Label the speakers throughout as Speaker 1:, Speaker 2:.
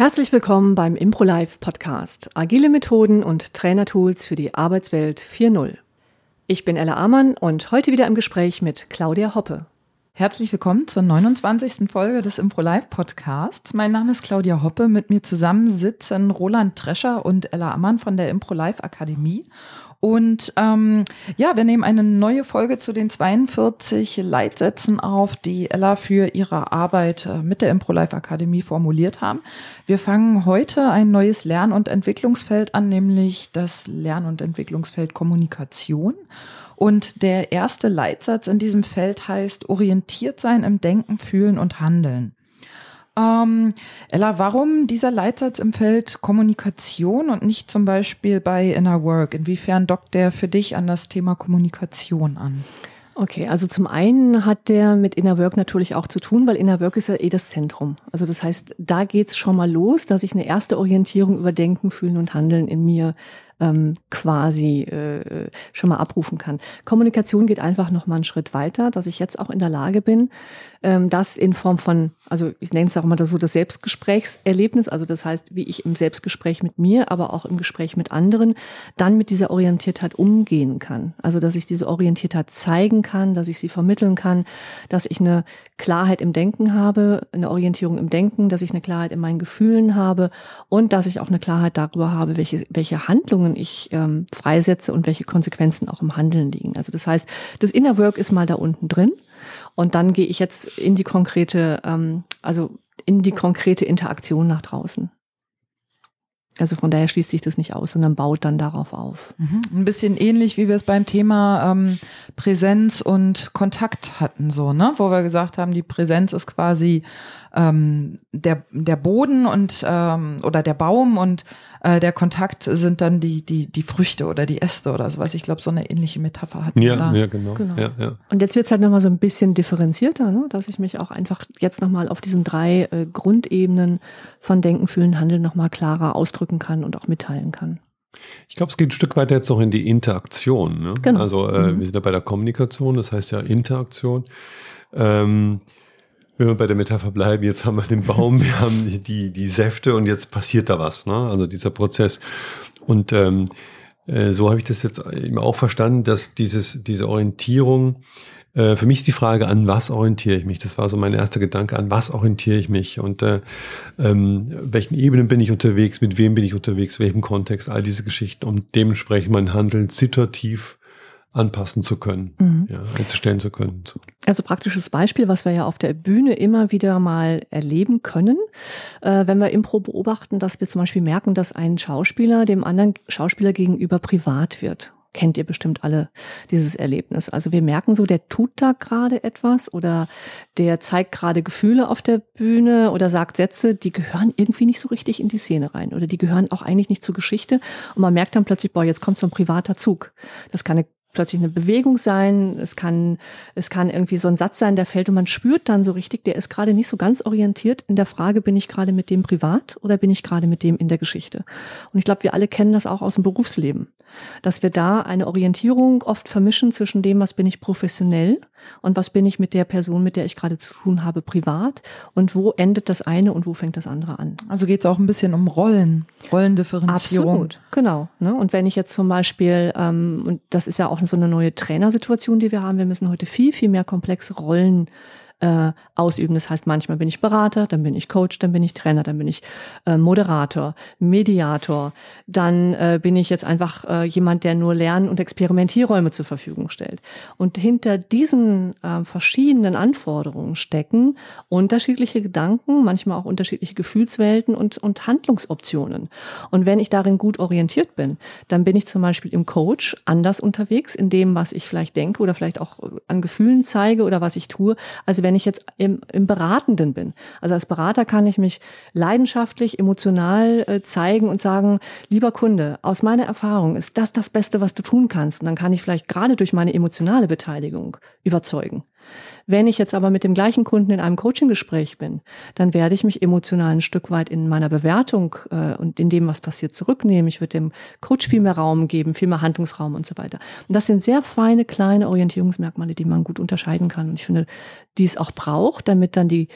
Speaker 1: Herzlich willkommen beim ImproLife Podcast. Agile Methoden und Trainertools für die Arbeitswelt 4.0. Ich bin Ella Amann und heute wieder im Gespräch mit Claudia Hoppe.
Speaker 2: Herzlich willkommen zur 29. Folge des ImproLife Podcasts. Mein Name ist Claudia Hoppe. Mit mir zusammen sitzen Roland Trescher und Ella Amann von der ImproLife Akademie. Und wir nehmen eine neue Folge zu den 42 Leitsätzen auf, die Ella für ihre Arbeit mit der ImproLife Akademie formuliert haben. Wir fangen heute ein neues Lern- und Entwicklungsfeld an, nämlich das Lern- und Entwicklungsfeld Kommunikation. Und der erste Leitsatz in diesem Feld heißt orientiert sein im Denken, Fühlen und Handeln. Ella, warum dieser Leitsatz im Feld Kommunikation und nicht zum Beispiel bei Inner Work? Inwiefern dockt der für dich an das Thema Kommunikation an?
Speaker 1: Okay, also zum einen hat der mit Inner Work natürlich auch zu tun, weil Inner Work ist ja das Zentrum. Also das heißt, da geht's schon mal los, dass ich eine erste Orientierung über Denken, Fühlen und Handeln in mir quasi schon mal abrufen kann. Kommunikation geht einfach noch mal einen Schritt weiter, dass ich jetzt auch in der Lage bin, das in Form von, also ich nenne es auch immer so das Selbstgesprächserlebnis, also das heißt, wie ich im Selbstgespräch mit mir, aber auch im Gespräch mit anderen, dann mit dieser Orientiertheit umgehen kann. Also dass ich diese Orientiertheit zeigen kann, dass ich sie vermitteln kann, dass ich eine Klarheit im Denken habe, eine Orientierung im Denken, dass ich eine Klarheit in meinen Gefühlen habe und dass ich auch eine Klarheit darüber habe, welche Handlungen ich freisetze und welche Konsequenzen auch im Handeln liegen. Also das heißt, das Inner Work ist mal da unten drin und dann gehe ich jetzt in die konkrete, Interaktion nach draußen. Also von daher schließt sich das nicht aus, sondern baut dann darauf auf.
Speaker 2: Ein bisschen ähnlich, wie wir es beim Thema Präsenz und Kontakt hatten, so, ne? Wo wir gesagt haben, die Präsenz ist quasi der Boden und oder der Baum und der Kontakt sind dann die Früchte oder die Äste oder sowas. Ich glaube, so eine ähnliche Metapher hatten wir da.
Speaker 3: Ja, genau. Ja.
Speaker 1: Und jetzt wird es halt nochmal so ein bisschen differenzierter, ne? Dass ich mich auch einfach jetzt nochmal auf diesen 3 Grundebenen von Denken, Fühlen, Handeln nochmal klarer ausdrücken kann und auch mitteilen kann.
Speaker 3: Ich glaube, es geht ein Stück weiter jetzt noch in die Interaktion. Ne?
Speaker 1: Genau.
Speaker 3: Also wir sind ja bei der Kommunikation, das heißt ja Interaktion. Wenn wir bei der Metapher bleiben, jetzt haben wir den Baum, wir haben die Säfte und jetzt passiert da was, ne? Also dieser Prozess. Und so habe ich das jetzt eben auch verstanden, dass diese Orientierung, für mich die Frage, an was orientiere ich mich? Das war so mein erster Gedanke, an was orientiere ich mich? Und welchen Ebenen bin ich unterwegs, mit wem bin ich unterwegs, welchem Kontext, all diese Geschichten, um dementsprechend mein Handeln situativ anpassen zu können, einzustellen zu können.
Speaker 1: Also praktisches Beispiel, was wir ja auf der Bühne immer wieder mal erleben können, wenn wir Impro beobachten, dass wir zum Beispiel merken, dass ein Schauspieler dem anderen Schauspieler gegenüber privat wird. Kennt ihr bestimmt alle dieses Erlebnis. Also wir merken so, der tut da gerade etwas oder der zeigt gerade Gefühle auf der Bühne oder sagt Sätze, die gehören irgendwie nicht so richtig in die Szene rein oder die gehören auch eigentlich nicht zur Geschichte. Und man merkt dann plötzlich, jetzt kommt so ein privater Zug. Das kann plötzlich eine Bewegung sein, es kann irgendwie so ein Satz sein, der fällt und man spürt dann so richtig, der ist gerade nicht so ganz orientiert in der Frage, bin ich gerade mit dem privat oder bin ich gerade mit dem in der Geschichte? Und ich glaube, wir alle kennen das auch aus dem Berufsleben, dass wir da eine Orientierung oft vermischen zwischen dem, was bin ich professionell und was bin ich mit der Person, mit der ich gerade zu tun habe, privat und wo endet das eine und wo fängt das andere an.
Speaker 2: Also geht es auch ein bisschen um Rollendifferenzierung.
Speaker 1: Absolut, genau. Ne? Und wenn ich jetzt zum Beispiel, und das ist ja auch so eine neue Trainersituation, die wir haben, wir müssen heute viel, viel mehr komplexe Rollen ausüben. Das heißt, manchmal bin ich Berater, dann bin ich Coach, dann bin ich Trainer, dann bin ich Moderator, Mediator, dann bin ich jetzt einfach jemand, der nur Lern- und Experimentierräume zur Verfügung stellt. Und hinter diesen verschiedenen Anforderungen stecken unterschiedliche Gedanken, manchmal auch unterschiedliche Gefühlswelten und Handlungsoptionen. Und wenn ich darin gut orientiert bin, dann bin ich zum Beispiel im Coach anders unterwegs in dem, was ich vielleicht denke oder vielleicht auch an Gefühlen zeige oder was ich tue, als wenn ich jetzt im Beratenden bin. Also als Berater kann ich mich leidenschaftlich, emotional zeigen und sagen, lieber Kunde, aus meiner Erfahrung ist das das Beste, was du tun kannst. Und dann kann ich vielleicht gerade durch meine emotionale Beteiligung überzeugen. Wenn ich jetzt aber mit dem gleichen Kunden in einem Coaching-Gespräch bin, dann werde ich mich emotional ein Stück weit in meiner Bewertung und in dem, was passiert, zurücknehmen. Ich würde dem Coach viel mehr Raum geben, viel mehr Handlungsraum und so weiter. Und das sind sehr feine, kleine Orientierungsmerkmale, die man gut unterscheiden kann. Und ich finde, die es auch braucht, damit dann die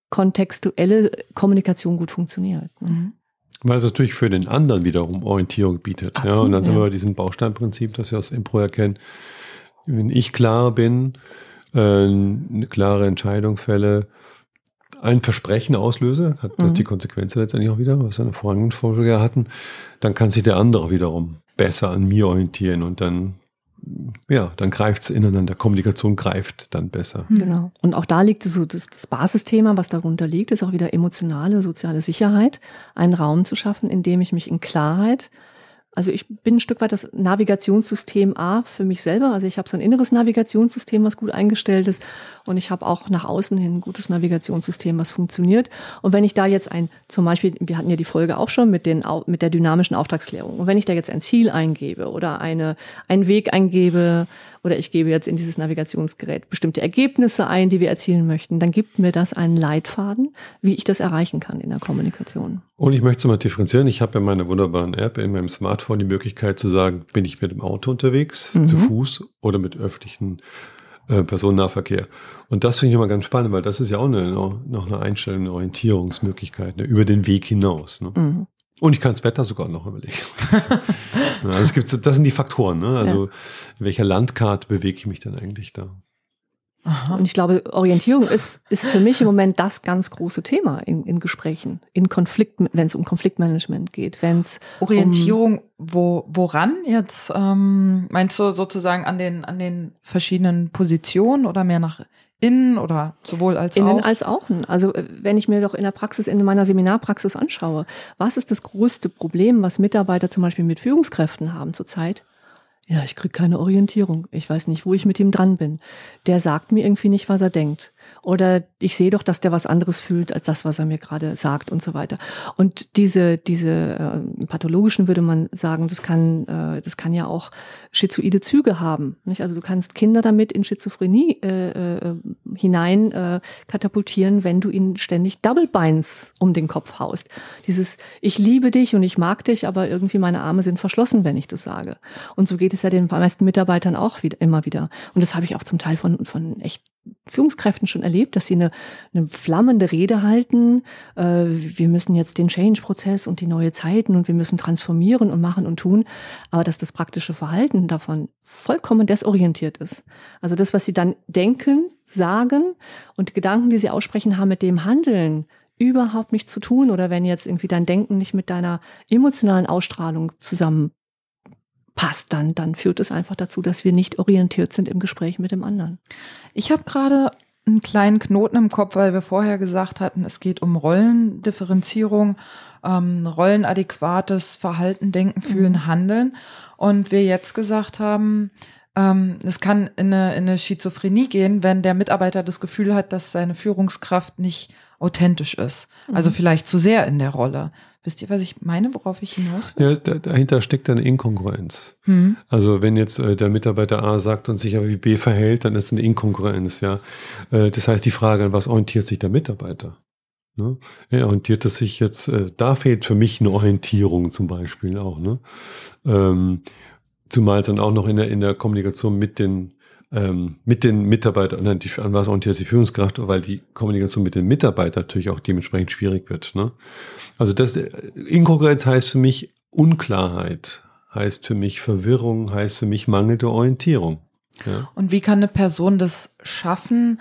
Speaker 1: kontextuelle Kommunikation gut funktioniert. Ne?
Speaker 3: Weil es natürlich für den anderen wiederum Orientierung bietet. Absolut, ja, und dann sind wir bei diesem Bausteinprinzip, das wir aus Impro erkennen. Wenn ich klar bin, eine klare Entscheidung fälle, ein Versprechen auslöse, hat das die Konsequenz letztendlich auch wieder, was wir in der vorangehenden Folge hatten, dann kann sich der andere wiederum besser an mir orientieren und dann greift es ineinander. Kommunikation greift dann besser.
Speaker 1: Genau. Und auch da liegt so das Basisthema, was darunter liegt, ist auch wieder emotionale, soziale Sicherheit, einen Raum zu schaffen, in dem ich mich in Klarheit, also ich bin ein Stück weit das Navigationssystem A für mich selber. Also ich habe so ein inneres Navigationssystem, was gut eingestellt ist. Und ich habe auch nach außen hin ein gutes Navigationssystem, was funktioniert. Und wenn ich da jetzt zum Beispiel, wir hatten ja die Folge auch schon mit der dynamischen Auftragsklärung. Und wenn ich da jetzt ein Ziel eingebe oder einen Weg eingebe oder ich gebe jetzt in dieses Navigationsgerät bestimmte Ergebnisse ein, die wir erzielen möchten, dann gibt mir das einen Leitfaden, wie ich das erreichen kann in der Kommunikation.
Speaker 3: Und ich möchte es mal differenzieren. Ich habe ja meine wunderbaren App in meinem Smartphone die Möglichkeit zu sagen, bin ich mit dem Auto unterwegs, zu Fuß oder mit öffentlichen Personennahverkehr. Und das finde ich immer ganz spannend, weil das ist ja auch noch eine Einstellung, eine Orientierungsmöglichkeit, ne, über den Weg hinaus. Ne? Und ich kann das Wetter sogar noch überlegen. Also das sind die Faktoren. Ne? Also in welcher Landkarte bewege ich mich denn eigentlich da?
Speaker 1: Aha. Und ich glaube, Orientierung ist für mich im Moment das ganz große Thema in Gesprächen, in Konflikten, wenn es um Konfliktmanagement geht.
Speaker 2: Orientierung, woran jetzt? Meinst du sozusagen an den verschiedenen Positionen oder mehr nach innen oder sowohl als auch?
Speaker 1: Innen als auch. Also wenn ich mir doch in meiner Seminarpraxis anschaue, was ist das größte Problem, was Mitarbeiter zum Beispiel mit Führungskräften haben zurzeit? Ja, ich kriege keine Orientierung. Ich weiß nicht, wo ich mit ihm dran bin. Der sagt mir irgendwie nicht, was er denkt. Oder ich sehe doch, dass der was anderes fühlt, als das, was er mir gerade sagt und so weiter. Und diese pathologischen, würde man sagen, das kann ja auch schizoide Züge haben. Nicht? Also du kannst Kinder damit in Schizophrenie hinein katapultieren, wenn du ihnen ständig Double Binds um den Kopf haust. Dieses, ich liebe dich und ich mag dich, aber irgendwie meine Arme sind verschlossen, wenn ich das sage. Und so geht es ja den meisten Mitarbeitern auch immer wieder. Und das habe ich auch zum Teil von echt Führungskräften schon erlebt, dass sie eine flammende Rede halten. Wir müssen jetzt den Change-Prozess und die neue Zeiten und wir müssen transformieren und machen und tun. Aber dass das praktische Verhalten davon vollkommen desorientiert ist. Also das, was sie dann denken, sagen und Gedanken, die sie aussprechen, haben mit dem Handeln überhaupt nichts zu tun. Oder wenn jetzt irgendwie dein Denken nicht mit deiner emotionalen Ausstrahlung zusammenpasst, dann führt es einfach dazu, dass wir nicht orientiert sind im Gespräch mit dem anderen.
Speaker 2: Ich habe gerade einen kleinen Knoten im Kopf, weil wir vorher gesagt hatten, es geht um Rollendifferenzierung, rollenadäquates Verhalten, Denken, Fühlen, Handeln. Und wir jetzt gesagt haben, es kann in eine Schizophrenie gehen, wenn der Mitarbeiter das Gefühl hat, dass seine Führungskraft nicht authentisch ist. Also vielleicht zu sehr in der Rolle. Wisst ihr, was ich meine, worauf ich hinaus will?
Speaker 3: Ja, dahinter steckt eine Inkongruenz. Also wenn jetzt der Mitarbeiter A sagt und sich aber wie B verhält, dann ist eine Inkongruenz, ja. Das heißt, die Frage, an was orientiert sich der Mitarbeiter? Ne? Er orientiert es sich jetzt, da fehlt für mich eine Orientierung zum Beispiel auch, ne? Zumal es dann auch noch in der Kommunikation mit den Mitarbeitern, an was orientiert sich die Führungskraft, weil die Kommunikation mit den Mitarbeitern natürlich auch dementsprechend schwierig wird. Ne? Also Inkongruenz heißt für mich Unklarheit, heißt für mich Verwirrung, heißt für mich mangelnde Orientierung. Ja?
Speaker 2: Und wie kann eine Person das schaffen,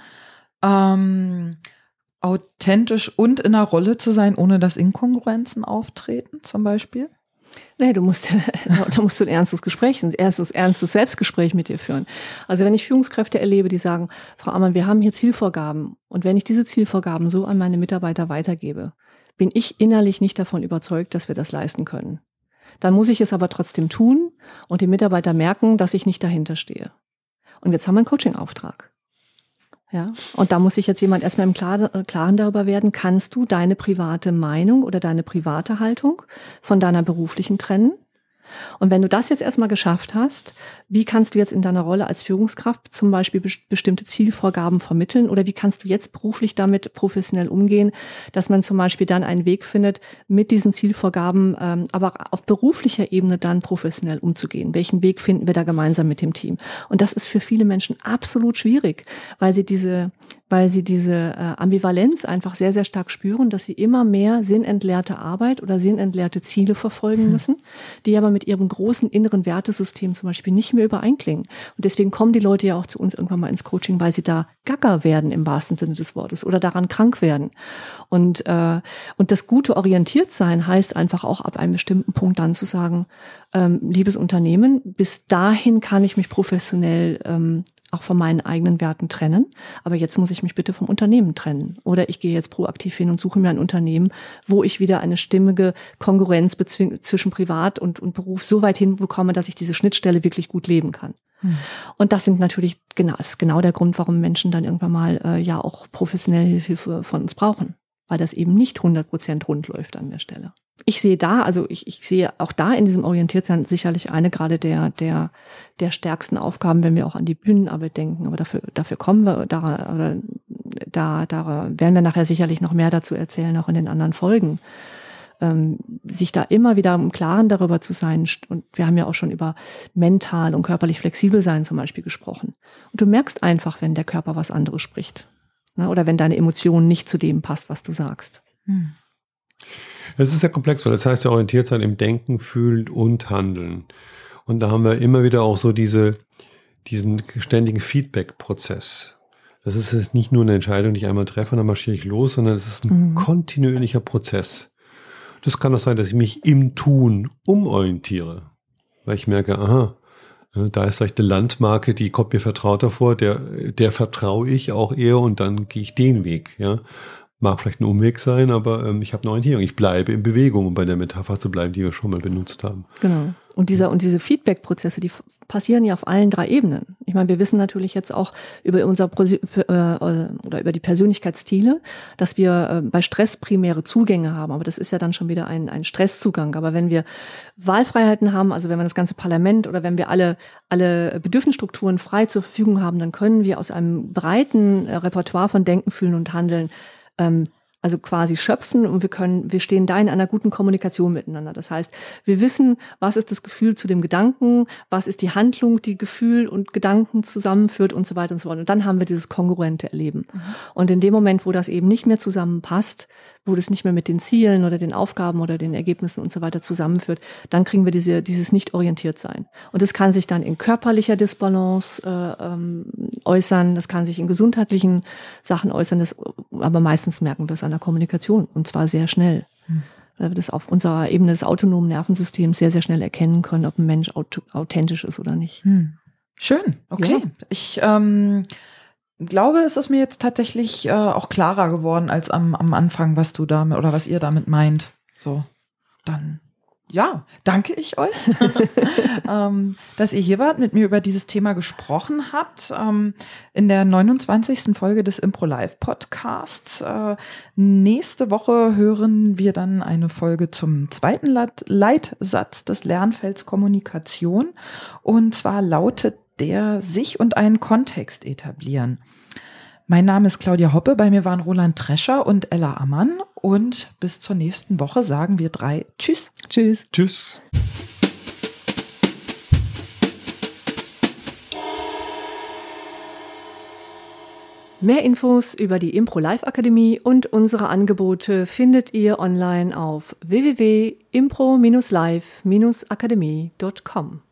Speaker 2: authentisch und in einer Rolle zu sein, ohne dass Inkongruenzen auftreten, zum Beispiel?
Speaker 1: Nee, da musst du ein ernstes Gespräch, ein ernstes Selbstgespräch mit dir führen. Also wenn ich Führungskräfte erlebe, die sagen, Frau Ammann, wir haben hier Zielvorgaben und wenn ich diese Zielvorgaben so an meine Mitarbeiter weitergebe, bin ich innerlich nicht davon überzeugt, dass wir das leisten können. Dann muss ich es aber trotzdem tun und die Mitarbeiter merken, dass ich nicht dahinter stehe. Und jetzt haben wir einen Coaching-Auftrag. Ja, und da muss sich jetzt jemand erstmal im Klaren darüber werden, kannst du deine private Meinung oder deine private Haltung von deiner beruflichen trennen? Und wenn du das jetzt erstmal geschafft hast, wie kannst du jetzt in deiner Rolle als Führungskraft zum Beispiel bestimmte Zielvorgaben vermitteln oder wie kannst du jetzt beruflich damit professionell umgehen, dass man zum Beispiel dann einen Weg findet, mit diesen Zielvorgaben aber auf beruflicher Ebene dann professionell umzugehen? Welchen Weg finden wir da gemeinsam mit dem Team? Und das ist für viele Menschen absolut schwierig, weil sie diese weil sie diese Ambivalenz einfach sehr, sehr stark spüren, dass sie immer mehr sinnentleerte Arbeit oder sinnentleerte Ziele verfolgen müssen, die aber mit ihrem großen inneren Wertesystem zum Beispiel nicht mehr übereinklingen. Und deswegen kommen die Leute ja auch zu uns irgendwann mal ins Coaching, weil sie da gaga werden im wahrsten Sinne des Wortes oder daran krank werden. Und das gute Orientiertsein heißt einfach auch ab einem bestimmten Punkt dann zu sagen, liebes Unternehmen, bis dahin kann ich mich professionell auch von meinen eigenen Werten trennen. Aber jetzt muss ich mich bitte vom Unternehmen trennen. Oder ich gehe jetzt proaktiv hin und suche mir ein Unternehmen, wo ich wieder eine stimmige Konkurrenz zwischen Privat und Beruf so weit hinbekomme, dass ich diese Schnittstelle wirklich gut leben kann. Und das sind natürlich ist genau der Grund, warum Menschen dann irgendwann mal ja auch professionelle Hilfe von uns brauchen. Weil das eben nicht 100% rund läuft an der Stelle. Ich sehe da, ich sehe auch da in diesem Orientiertsein sicherlich eine gerade der stärksten Aufgaben, wenn wir auch an die Bühnenarbeit denken. Aber dafür kommen wir, da werden wir nachher sicherlich noch mehr dazu erzählen, auch in den anderen Folgen. Sich da immer wieder im Klaren darüber zu sein. Und wir haben ja auch schon über mental und körperlich flexibel sein zum Beispiel gesprochen. Und du merkst einfach, wenn der Körper was anderes spricht. Ne? Oder wenn deine Emotion nicht zu dem passt, was du sagst.
Speaker 3: Es ist sehr komplex, weil das heißt ja orientiert sein im Denken, Fühlen und Handeln. Und da haben wir immer wieder auch so diesen ständigen Feedback-Prozess. Das ist jetzt nicht nur eine Entscheidung, die ich einmal treffe und dann marschiere ich los, sondern es ist ein kontinuierlicher Prozess. Das kann auch sein, dass ich mich im Tun umorientiere, weil ich merke, aha, da ist vielleicht eine Landmarke, die kommt mir vertrauter vor, der vertraue ich auch eher und dann gehe ich den Weg, ja. Mag vielleicht ein Umweg sein, aber ich habe eine Orientierung. Ich bleibe in Bewegung, um bei der Metapher zu bleiben, die wir schon mal benutzt haben.
Speaker 1: Genau. Und diese Feedback-Prozesse, die passieren ja auf allen 3 Ebenen. Ich meine, wir wissen natürlich jetzt auch über über die Persönlichkeitsstile, dass wir bei Stress primäre Zugänge haben. Aber das ist ja dann schon wieder ein Stresszugang. Aber wenn wir Wahlfreiheiten haben, also wenn wir das ganze Parlament oder wenn wir alle Bedürfnisstrukturen frei zur Verfügung haben, dann können wir aus einem breiten Repertoire von Denken, Fühlen und Handeln also quasi schöpfen und wir stehen da in einer guten Kommunikation miteinander. Das heißt, wir wissen, was ist das Gefühl zu dem Gedanken, was ist die Handlung, die Gefühl und Gedanken zusammenführt und so weiter und so fort. Und dann haben wir dieses kongruente Erleben. Und in dem Moment, wo das eben nicht mehr zusammenpasst, wo das nicht mehr mit den Zielen oder den Aufgaben oder den Ergebnissen und so weiter zusammenführt, dann kriegen wir dieses Nicht-Orientiert-Sein. Und das kann sich dann in körperlicher Disbalance äußern, das kann sich in gesundheitlichen Sachen äußern, aber meistens merken wir es an der Kommunikation und zwar sehr schnell. Weil wir das auf unserer Ebene des autonomen Nervensystems sehr, sehr schnell erkennen können, ob ein Mensch authentisch ist oder nicht.
Speaker 2: Schön, okay. Ja. Ich glaube, es ist mir jetzt tatsächlich auch klarer geworden als am Anfang, was du damit oder was ihr damit meint. So, dann ja, danke ich euch, dass ihr hier wart, mit mir über dieses Thema gesprochen habt. In der 29. Folge des Impro-Live-Podcasts. Nächste Woche hören wir dann eine Folge zum 2. Leitsatz des Lernfelds Kommunikation. Und zwar lautet der: sich und einen Kontext etablieren. Mein Name ist Claudia Hoppe, bei mir waren Roland Trescher und Ella Ammann und bis zur nächsten Woche sagen wir 3 Tschüss.
Speaker 1: Tschüss.
Speaker 3: Tschüss.
Speaker 1: Mehr Infos über die Impro-Live-Akademie und unsere Angebote findet ihr online auf www.impro-live-akademie.com.